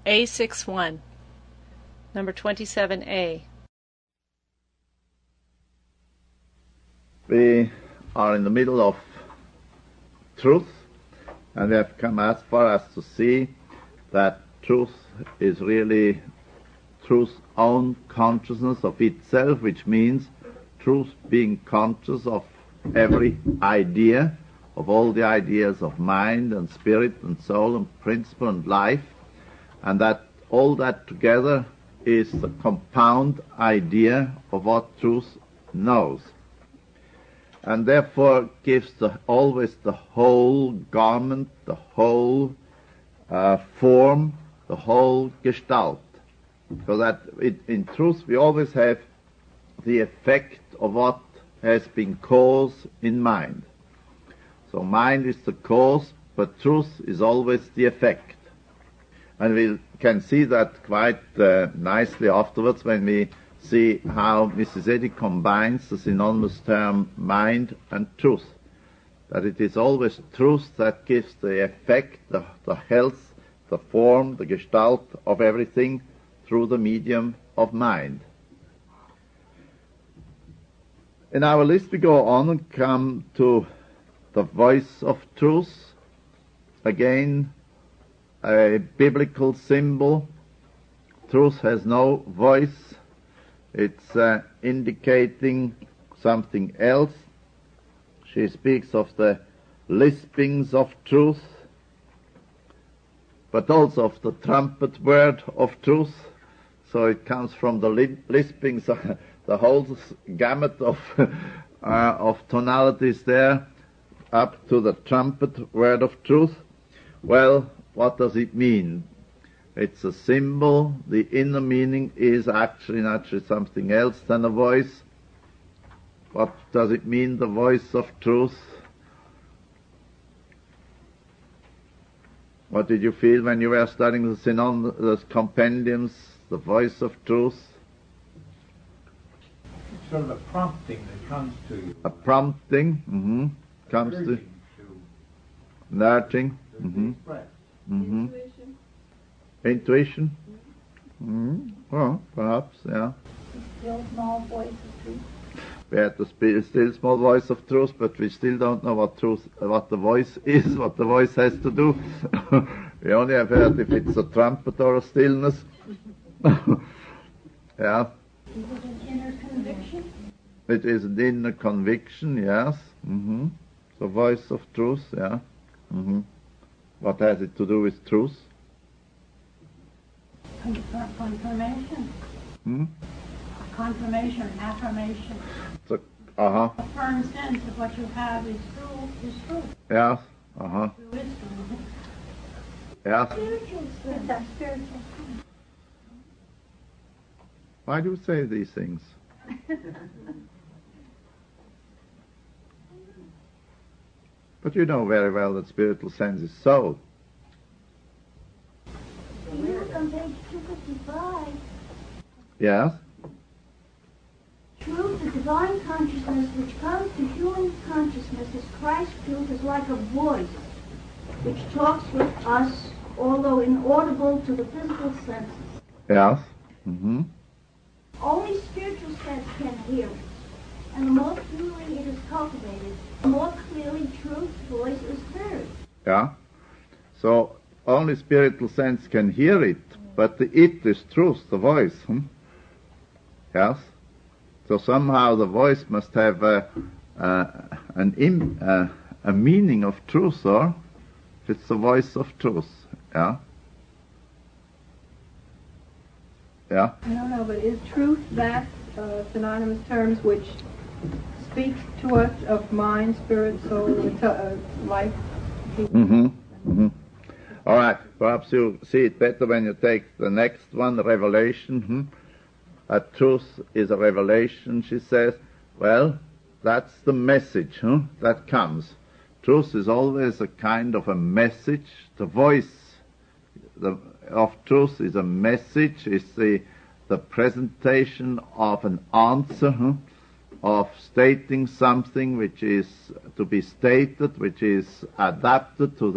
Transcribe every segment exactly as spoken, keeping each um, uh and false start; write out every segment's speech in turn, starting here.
A sixty-one, number twenty-seven A. We are in the middle of truth, and we have come as far as to see that truth is really truth's own consciousness of itself, which means truth being conscious of every idea, of all the ideas of mind and spirit and soul and principle and life, and that all that together is the compound idea of what truth knows, and therefore gives the, always the whole garment, the whole uh, form, the whole gestalt. So that it, in truth we always have the effect of what has been cause in mind. So mind is the cause, but truth is always the effect. And we can see that quite uh, nicely afterwards when we see how Missus Eddy combines the synonymous term mind and truth. That it is always truth that gives the effect, the, the health, the form, the gestalt of everything through the medium of mind. In our list we go on and come to the voice of truth, again a biblical symbol. Truth has no voice. It's uh, indicating something else. She speaks of the lispings of truth, but also of the trumpet word of truth. So it comes from the lispings, uh, the whole gamut of, uh, of tonalities there, up to the trumpet word of truth. Well, what does it mean? It's a symbol. The inner meaning is actually naturally something else than a voice. What does it mean, the voice of truth? What did you feel when you were studying the synon- the compendiums, the voice of truth? It's sort of a prompting that comes to you. A prompting, mm-hmm. comes to, to nurturing, to mm-hmm. express. Mm-hmm. Intuition. Intuition? Mm-hmm. Well, perhaps, yeah. Still small voice of truth. We had the sp- still small voice of truth, but we still don't know what truth, what the voice is, what the voice has to do. We only have heard if it's a trumpet or a stillness. Yeah. Is it an inner conviction? It is an inner conviction, yes. Mm-hmm. The voice of truth, yeah. Mm-hmm. What has it to do with truth? Confirm- Confirmation. Hmm? Confirmation, affirmation. So, uh-huh. A firm sense of what you have is true, is true. Yes. Uh-huh. True is true. Yes. Spiritual sense. It's a spiritual sense. Why do you say these things? But you know very well that spiritual sense is soul. You look on page two fifty-five. Yes? Truth, the divine consciousness which comes to human consciousness as Christ's truth, is like a voice which talks with us, although inaudible to the physical senses. Yes. Mm-hmm. Only spiritual sense can hear it, and the more purely it is cultivated, the more clearly truth's voice is heard. Yeah. So only spiritual sense can hear it, but the it is truth, the voice. Hmm? Yes. So somehow the voice must have a, uh, an im, uh, a meaning of truth, or if it's the voice of truth. Yeah. Yeah. I don't know, but is truth that uh, synonymous terms which speaks to us of mind, spirit, soul, uh, life? Mm-hmm. Mm-hmm. All right. Perhaps you'll see it better when you take the next one, the revelation. Hmm? A truth is a revelation, she says. Well, that's the message huh, that comes. Truth is always a kind of a message. The voice the, of truth is a message. It's the, the presentation of an answer, huh, of stating something which is to be stated, which is adapted to the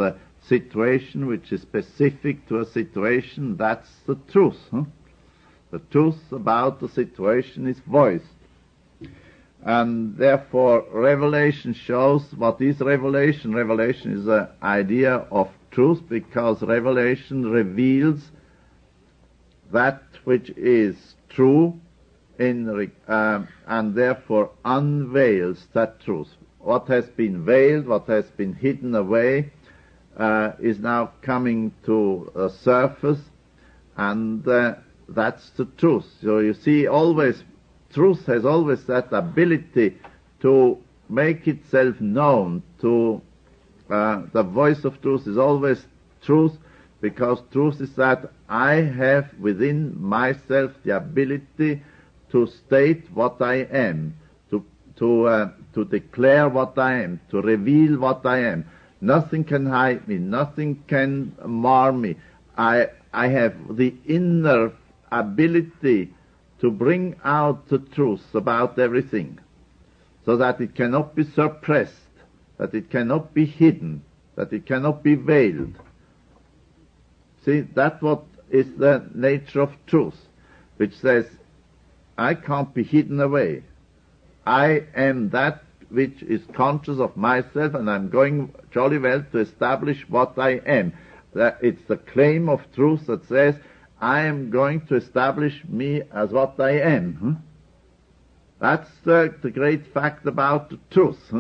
situation which is specific to a situation, that's the truth. Huh? The truth about the situation is voiced. And therefore, revelation shows what is revelation. Revelation is an idea of truth, because revelation reveals that which is true in, uh, and therefore unveils that truth. What has been veiled, what has been hidden away, uh, is now coming to the surface, and uh, that's the truth. So you see, always, truth has always that ability to make itself known. To uh, the voice of truth is always truth, because truth is that I have within myself the ability to state what I am, to to uh, to declare what I am, to reveal what I am. Nothing can hide me. Nothing can mar me. I I have the inner ability to bring out the truth about everything, so that it cannot be suppressed, that it cannot be hidden, that it cannot be veiled. See, that's what is the nature of truth, which says, I can't be hidden away. I am that which is conscious of myself, and I'm going jolly well to establish what I am. That it's the claim of truth that says, I am going to establish me as what I am. Huh? That's the, the great fact about the truth. Huh?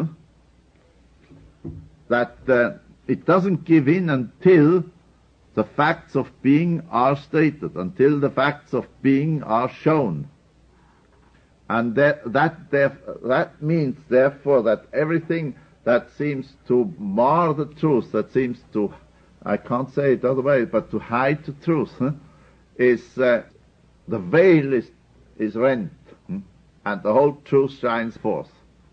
That uh, it doesn't give in until the facts of being are stated, until the facts of being are shown. And that, that, that means, therefore, that everything that seems to mar the truth, that seems to, I can't say it otherwise, but to hide the truth, huh? is uh, the veil is is rent, hmm? and the whole truth shines forth.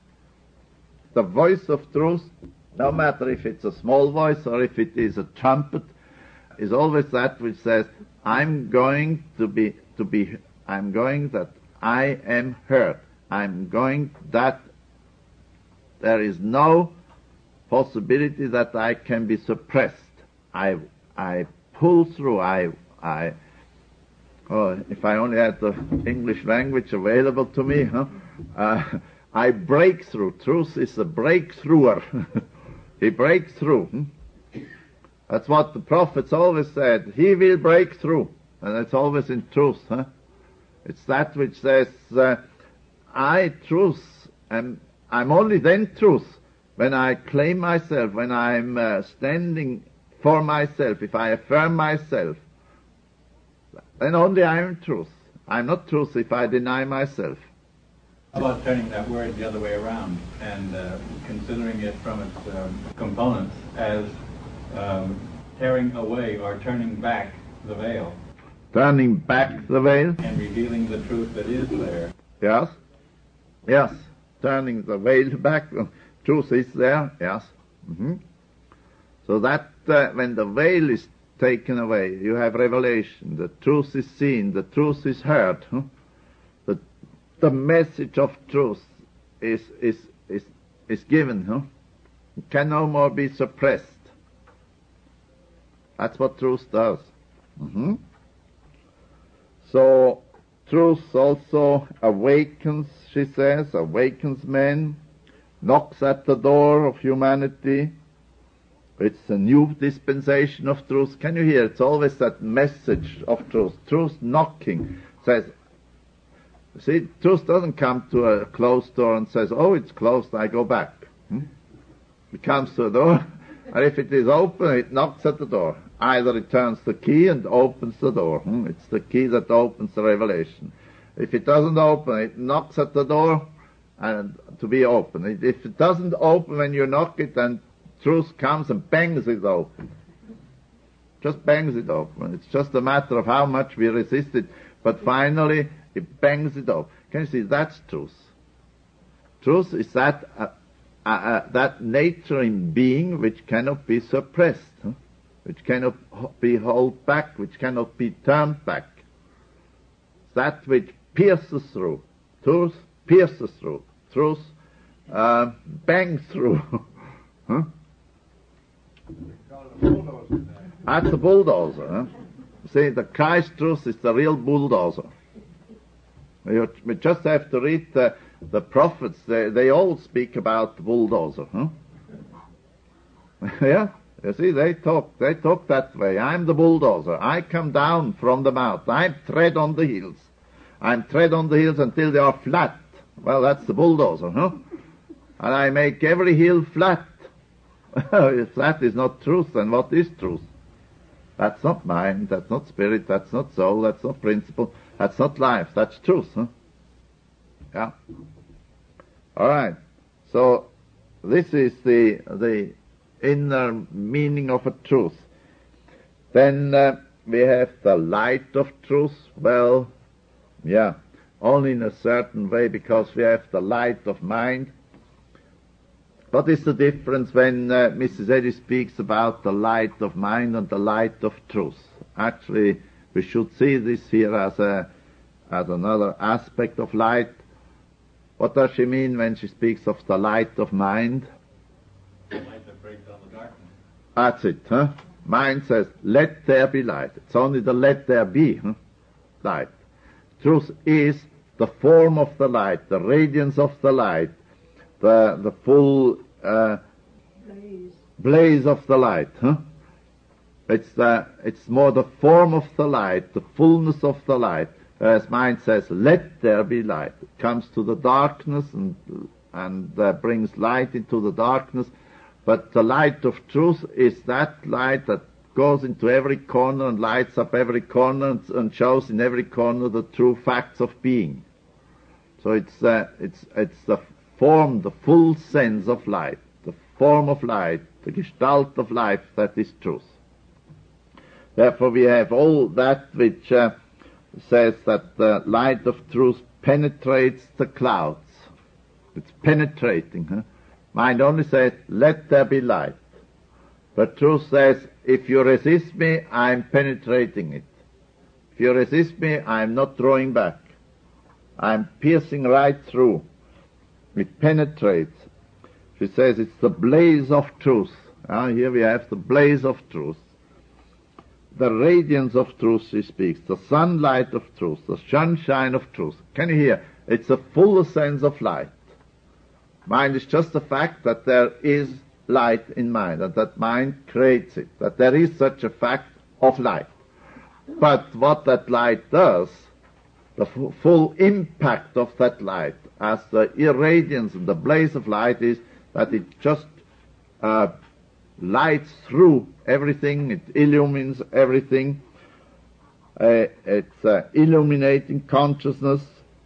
The voice of truth, no matter if it's a small voice or if it is a trumpet, is always that which says, I'm going to be to be I'm going that I am heard. I'm going that there is no possibility that I can be suppressed. I I pull through. I I Oh, if I only had the English language available to me, huh? Uh, I break through. Truth is a breakthrougher. He breaks through. Hmm? That's what the prophets always said. He will break through. And it's always in truth. Huh? It's that which says, uh, I, truth, am, I'm only then truth when I claim myself, when I'm uh, standing for myself, if I affirm myself. Then only I am truth. I'm not truth if I deny myself. How about turning that word the other way around and uh, considering it from its um, components as um, tearing away or turning back the veil? Turning back the veil? And revealing the truth that is there. Yes. Yes. Turning the veil back. Truth is there. Yes. Mm-hmm. So that uh, when the veil is taken away, you have revelation. The truth is seen. The truth is heard. Huh? The the message of truth is is is is given. Huh? It can no more be suppressed. That's what truth does. Mm-hmm. So truth also awakens, she says, awakens men, knocks at the door of humanity. It's a new dispensation of truth. Can you hear? It's always that message of truth. Truth knocking says, see, truth doesn't come to a closed door and says, oh, it's closed, I go back. Hmm? It comes to a door, and if it is open, it knocks at the door. Either it turns the key and opens the door. Hmm? It's the key that opens the revelation. If it doesn't open, it knocks at the door and to be open. If it doesn't open when you knock it, then truth comes and bangs it open. Just bangs it open. It's just a matter of how much we resist it. But finally, it bangs it open. Can you see? That's truth. Truth is that uh, uh, uh, that nature in being which cannot be suppressed, huh? Which cannot be held back, which cannot be turned back. That which pierces through. Truth pierces through. Truth uh, bangs through. Huh? We call That's the bulldozer. Huh? See, the Christ truth is the real bulldozer. You, we just have to read the, the prophets. They, they all speak about the bulldozer. Huh? Yeah, you see, they talk. They talk that way. I'm the bulldozer. I come down from the mount. I tread on the hills. I tread on the hills until they are flat. Well, that's the bulldozer, huh? And I make every hill flat. If that is not truth, then what is truth? That's not mind, that's not spirit, that's not soul, that's not principle, that's not life, that's truth, huh? Yeah. Alright. So, this is the, the inner meaning of a truth. Then, uh, we have the light of truth. Well, yeah, only in a certain way, because we have the light of mind. What is the difference when uh, Missus Eddy speaks about the light of mind and the light of truth? Actually, we should see this here as a as another aspect of light. What does she mean when she speaks of the light of mind? The light that breaks down the darkness. That's it, huh? Mind says, let there be light. It's only the let there be, huh? Light. Truth is the form of the light, the radiance of the light, the the full uh, Blaze. blaze of the light, huh? It's the it's more the form of the light, the fullness of the light. Whereas mind says, "Let there be light." It comes to the darkness and and uh, brings light into the darkness. But the light of truth is that light that goes into every corner and lights up every corner and, and shows in every corner the true facts of being. So it's uh, it's it's the form, the full sense of light, the form of light, the gestalt of life that is truth. Therefore we have all that which uh, says that the light of truth penetrates the clouds. It's penetrating. Huh? Mind only says, let there be light. But truth says, if you resist me, I'm penetrating it. If you resist me, I'm not drawing back. I'm piercing right through. It penetrates. She says it's the blaze of truth. Ah, here we have the blaze of truth. The radiance of truth, she speaks. The sunlight of truth. The sunshine of truth. Can you hear? It's a full sense of light. Mind is just the fact that there is light in mind, and that mind creates it, that there is such a fact of light. But what that light does, the f- full impact of that light, as the irradiance and the blaze of light is, that it just uh, lights through everything, it illumines everything, uh, it's uh, illuminating consciousness.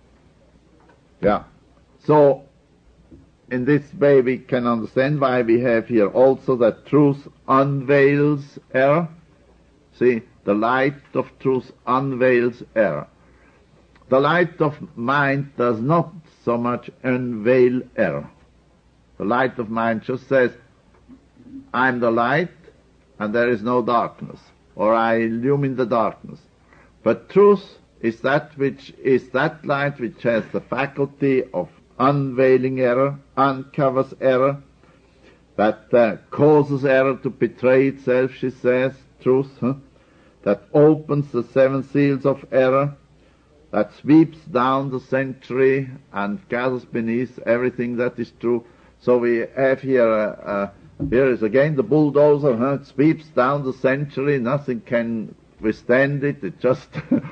Yeah. So, in this way we can understand why we have here also that truth unveils error. See, the light of truth unveils error. The light of mind does not so much unveil error. The light of mind just says, I'm the light and there is no darkness, or I illumine the darkness. But truth is that which is that light which has the faculty of unveiling error, uncovers error, that uh, causes error to betray itself, she says, truth, huh? That opens the seven seals of error, that sweeps down the century and gathers beneath everything that is true. So we have here, uh, uh, here is again the bulldozer, huh? It sweeps down the century, nothing can withstand it, it just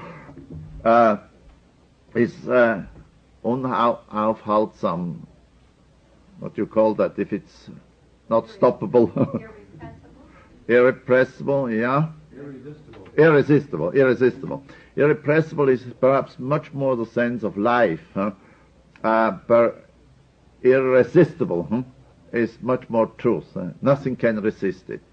uh, is uh, unaufhaltsam. What do you call that if it's not stoppable? Irrepressible. Irrepressible, yeah. Irresistible. Irresistible, irresistible. Irrepressible is perhaps much more the sense of life, huh? Uh, but irresistible huh? is much more truth. Huh? Nothing can resist it.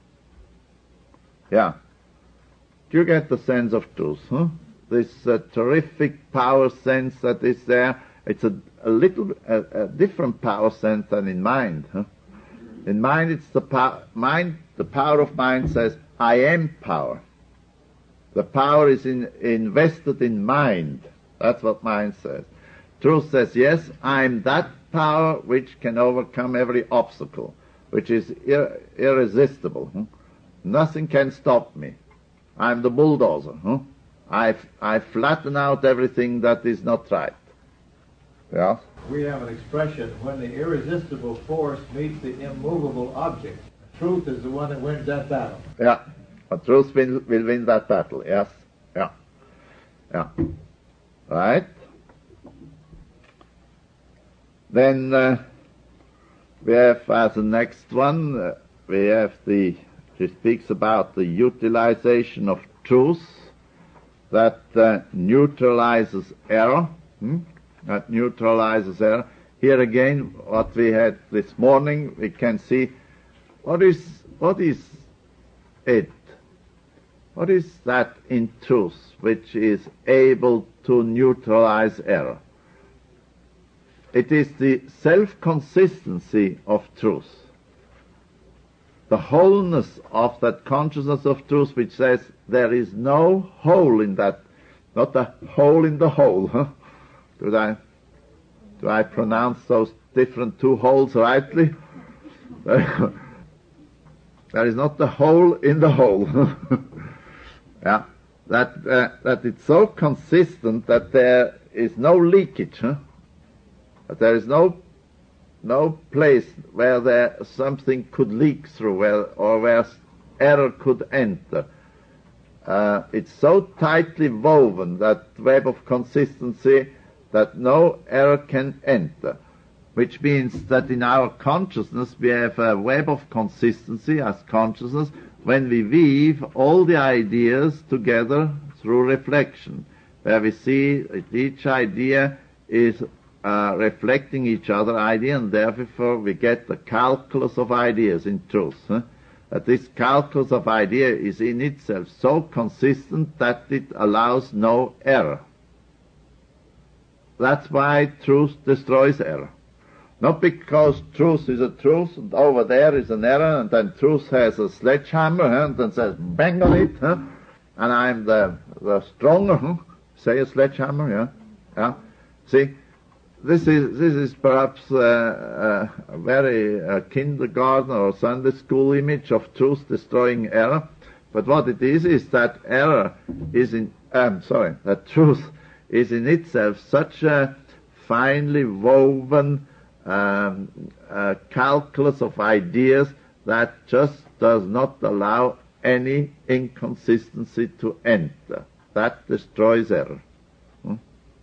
Yeah. Do you get the sense of truth? Huh? This uh, terrific power sense that is there. It's a, a little a, a different power sense than in mind. Huh? In mind, it's the power. Mind, the power of mind says, "I am power." The power is in, invested in mind. That's what mind says. Truth says, "Yes, I'm that power which can overcome every obstacle, which is ir- irresistible." Hmm? Nothing can stop me. I'm the bulldozer. Huh? I, I flatten out everything that is not right. Yeah? We have an expression, when the irresistible force meets the immovable object. Truth is the one that wins that battle. Yeah, but truth will, will win that battle, yes. Yeah. Yeah. Right? Then uh, we have as the next one, uh, we have the, she speaks about the utilization of truth that uh, neutralizes error. Hmm? That neutralizes error. Here again, what we had this morning, we can see what is what is it? What is that in truth which is able to neutralize error? It is the self-consistency of truth, the wholeness of that consciousness of truth which says there is no hole in that, not a hole in the hole. Huh? Do I, do I pronounce those different two holes rightly? There is not the hole in the hole. Yeah, that uh, that it's so consistent that there is no leakage. Huh? That there is no no place where there something could leak through, where or where error could enter. Uh, it's so tightly woven, that web of consistency, that no error can enter, which means that in our consciousness we have a web of consistency as consciousness when we weave all the ideas together through reflection, where we see that each idea is uh, reflecting each other idea, and therefore we get the calculus of ideas in truth. Huh? That this calculus of idea is in itself so consistent that it allows no error. That's why truth destroys error. Not because truth is a truth, and over there is an error, and then truth has a sledgehammer, huh, and then says, bang on it, huh, and I'm the, the stronger, huh? Say a sledgehammer, yeah? Yeah? See, this is, this is perhaps uh, uh, a very uh, kindergarten or Sunday school image of truth destroying error, but what it is, is that error is in, um, sorry, that truth is in itself such a finely woven um, uh, calculus of ideas that just does not allow any inconsistency to enter. That destroys error. Hmm?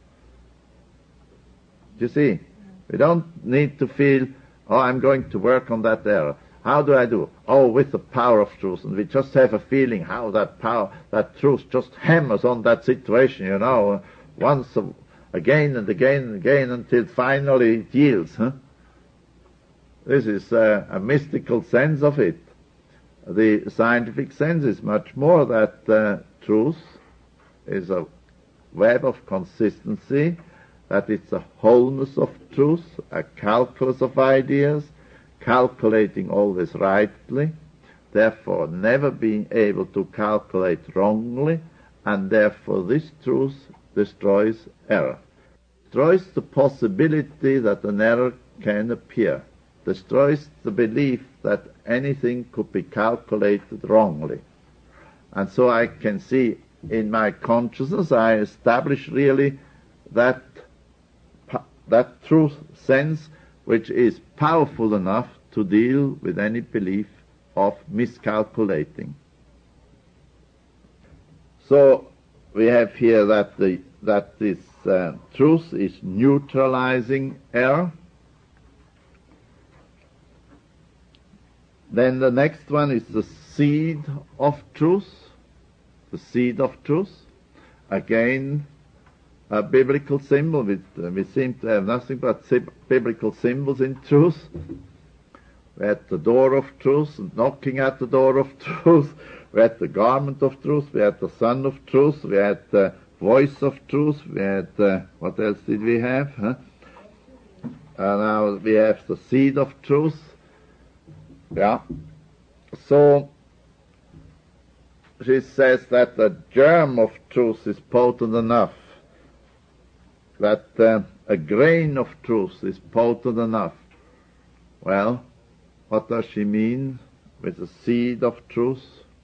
You see, we don't need to feel, oh, I'm going to work on that error. How do I do? Oh, with the power of truth. And we just have a feeling how that power, that truth just hammers on that situation, you know, once a, again and again and again until finally it yields. Huh? This is uh, a mystical sense of it. The scientific sense is much more that uh, truth is a web of consistency, that it's a wholeness of truth, a calculus of ideas, calculating always rightly, therefore never being able to calculate wrongly, and therefore this truth destroys error. Destroys the possibility that an error can appear. Destroys the belief that anything could be calculated wrongly. And so I can see in my consciousness I establish really that that truth sense which is powerful enough to deal with any belief of miscalculating. So we have here that the that this uh, truth is neutralizing error. Then the next one is the seed of truth. The seed of truth. Again, a biblical symbol. We, uh, we seem to have nothing but biblical symbols in truth. We're at the door of truth, and knocking at the door of truth. We're at the garment of truth. We're at the son of truth. We're at the voice of truth. We're at, uh, what else did we have? Huh? Uh, now we have the seed of truth. Yeah. So she says that the germ of truth is potent enough, that uh, a grain of truth is potent enough. Well, what does she mean with the seed of truth?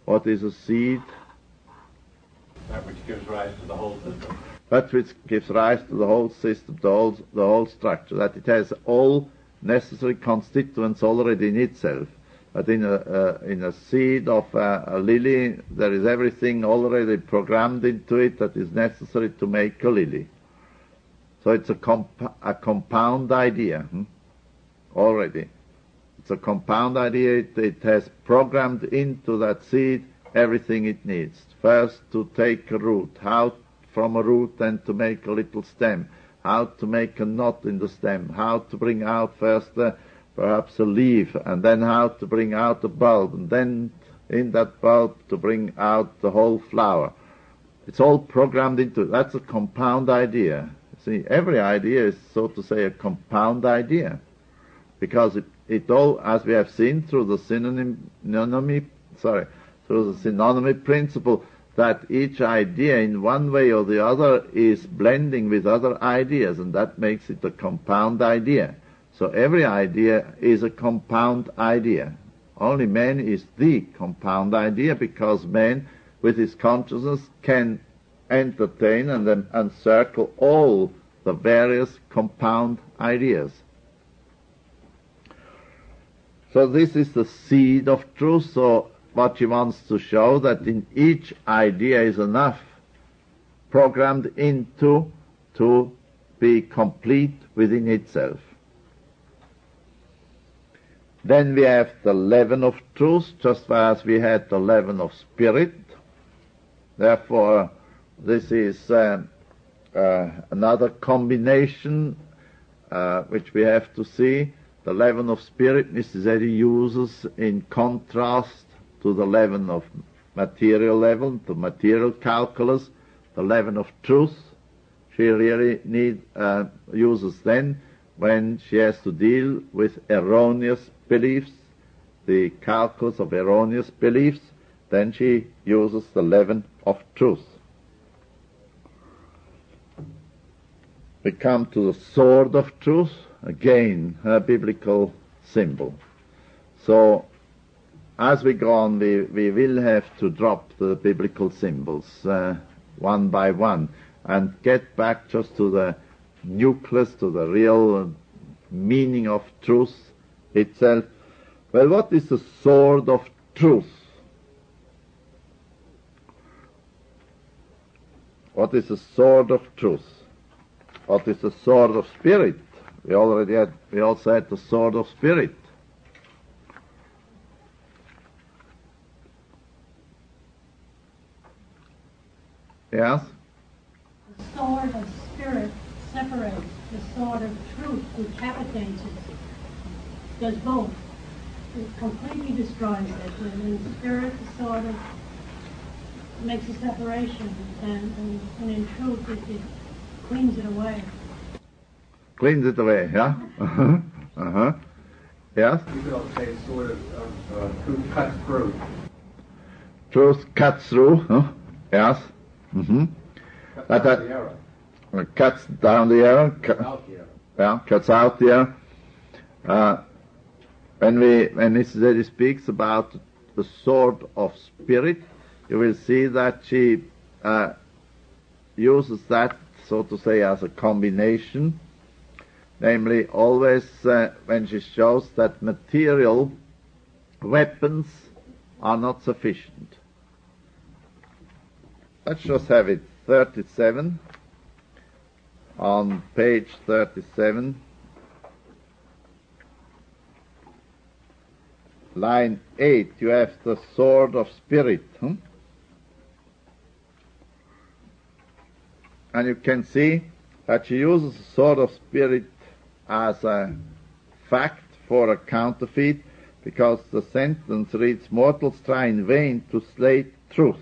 What is a seed? That which gives rise to the whole system. That which gives rise to the whole system, the whole, the whole structure, that it has all necessary constituents already in itself. But in a, uh, in a seed of a, a lily, there is everything already programmed into it that is necessary to make a lily. So it's a, comp- a compound idea, hmm? already. It's a compound idea. It, it has programmed into that seed everything it needs. First, to take a root, how from a root then to make a little stem, how to make a knot in the stem, how to bring out first uh, perhaps a leaf, and then how to bring out a bulb, and then in that bulb to bring out the whole flower. It's all programmed into it. That's a compound idea. See, every idea is, so to say, a compound idea, because it, it all, as we have seen through the synonym, synonymy, sorry, through the synonymy principle, that each idea in one way or the other is blending with other ideas, and that makes it a compound idea. So every idea is a compound idea. Only man is the compound idea, because man, with his consciousness, can entertain and then encircle all the various compound ideas. So this is the seed of truth. So what she wants to show, that in each idea is enough programmed into to be complete within itself. Then we have the leaven of truth, just as we had the leaven of spirit. Therefore, this is uh, uh, another combination uh, which we have to see. The leaven of spirit, Missus Eddy uses in contrast to the leaven of material level, the material calculus, the leaven of truth. She really need uh, uses then when she has to deal with erroneous beliefs, the calculus of erroneous beliefs. Then she uses the leaven of truth. We come to the sword of truth, again a biblical symbol. So as we go on, we, we will have to drop the biblical symbols uh, one by one and get back just to the nucleus, to the real meaning of truth itself. Well, what is the sword of truth? What is the sword of truth? What is the sword of spirit? We already had, we also had the sword of spirit. Yes? The sword of spirit separates. The sword of truth decapitates it. Does both. It completely destroys it. And in spirit, the sword of makes a separation, and, and, and in truth, it, it cleans it away. Cleans it away, yeah? Uh-huh. Uh-huh. Yes? You could also say sword of, of uh, truth cuts through. Truth cuts through, huh? Yes? Mm-hmm. Cuts That, out that the error. uh, cuts down the error. Cu- Out the error. yeah, cuts out the error. Uh, when we, when Missus Eddy speaks about the sword of spirit, you will see that she uh, uses that, so to say, as a combination. Namely, always uh, when she shows that material weapons are not sufficient. Let's just have it thirty-seven, on page thirty-seven, line eight, you have the sword of spirit. Hmm? And you can see that she uses the sword of spirit as a fact for a counterfeit, because the sentence reads, "Mortals try in vain to slay truth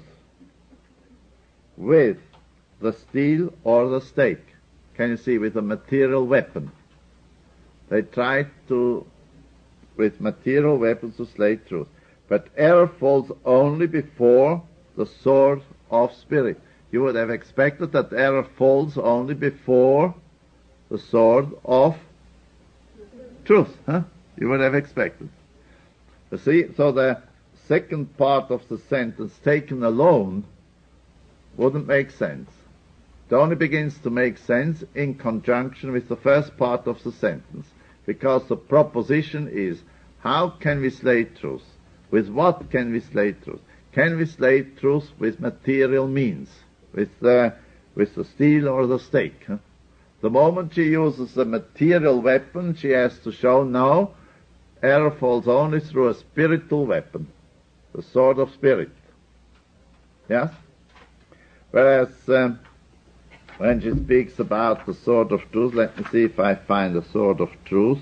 with the steel or the stake." Can you see? With a material weapon. They try to, with material weapons, to slay truth. But error falls only before the sword of spirit. You would have expected that error falls only before the sword of truth, huh? You would have expected. You see, so the second part of the sentence taken alone wouldn't make sense. It only begins to make sense in conjunction with the first part of the sentence, because the proposition is, how can we slay truth? With what can we slay truth? Can we slay truth with material means, with the, with the steel or the stake? Huh? The moment she uses a material weapon, she has to show now error falls only through a spiritual weapon, the sword of spirit. Yes? Whereas um, when she speaks about the sword of truth, let me see if I find the sword of truth.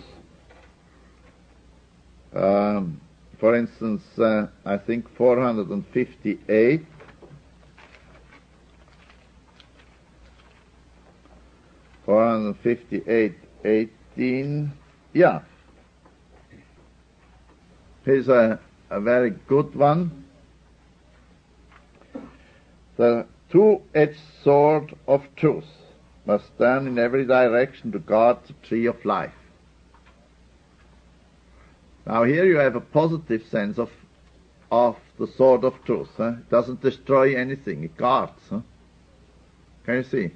Um, for instance, uh, I think four hundred fifty-eight. four hundred fifty-eight, eighteen. Yeah. Here's a, a very good one. The two-edged sword of truth must turn in every direction to guard the tree of life. Now here you have a positive sense of of the sword of truth. Huh? It doesn't destroy anything, it guards. Huh? Can you see?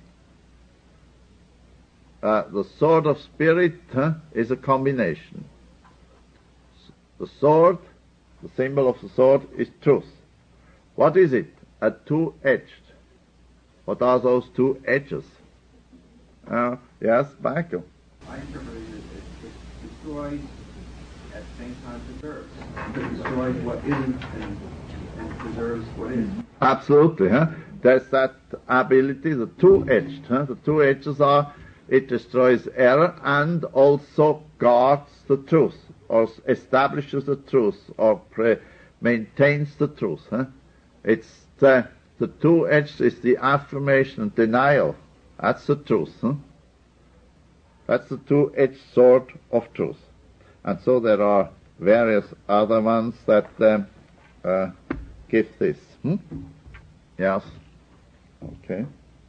Uh, the sword of spirit huh, is a combination. The sword, the symbol of the sword, is truth. What is it? A two-edged. What are those two edges? Uh, yes, Michael? I interpreted it, it, it destroys, at the same time preserves. It destroys what isn't and, and preserves what is. Absolutely. Huh? There's that ability, the two-edged. Huh? The two edges are, it destroys error and also guards the truth, or establishes the truth, or pre- maintains the truth. Huh? It's the, the two-edged is the affirmation and denial. That's the truth. Huh? That's the two-edged sword of truth. And so there are various other ones that um, uh, give this. Hmm? Yes. Okay.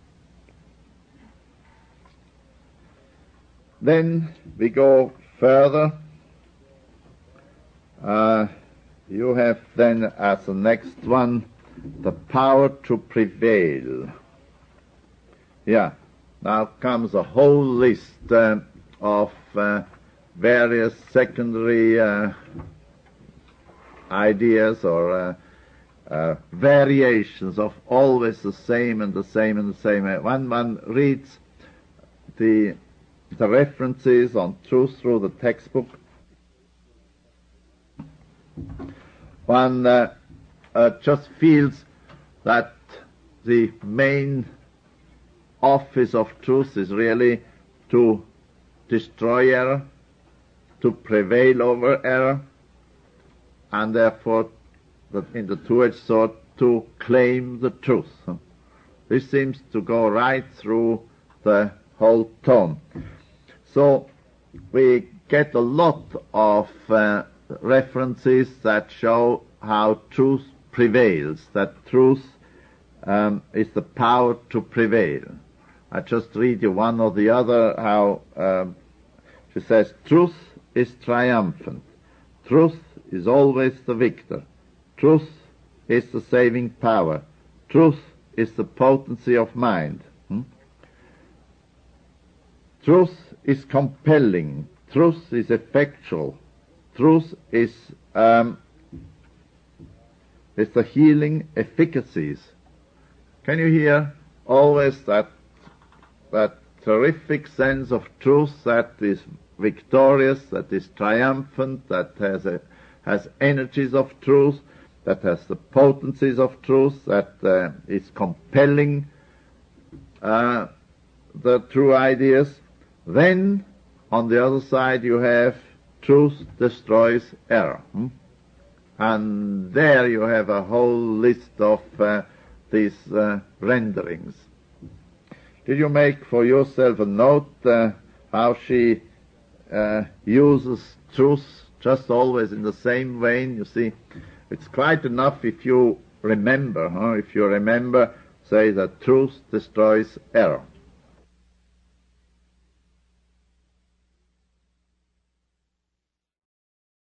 Then we go further. Uh, you have then as the next one the power to prevail. Yeah. Now comes a whole list uh, of uh, various secondary uh, ideas or uh, uh, variations of always the same and the same and the same. When one reads the the references on truth through the textbook, one uh, uh, just feels that the main office of truth is really to destroy error, to prevail over error, and therefore, in the two-edged sword, to claim the truth. This seems to go right through the whole tone. So we get a lot of uh, references that show how truth prevails, that truth um, is the power to prevail. I just read you one or the other, how um, she says, truth is triumphant. Truth is always the victor. Truth is the saving power. Truth is the potency of mind. Hmm? Truth is compelling. Truth is effectual. Truth is um, is the healing efficacies. Can you hear always that that terrific sense of truth that is victorious, that is triumphant, that has a, has energies of truth, that has the potencies of truth, that uh, is compelling uh, the true ideas. Then, on the other side, you have truth destroys error. Hmm? And there you have a whole list of uh, these uh, renderings. Did you make for yourself a note uh, how she uh, uses truth just always in the same vein? You see, it's quite enough if you remember, huh? if you remember, say that truth destroys error.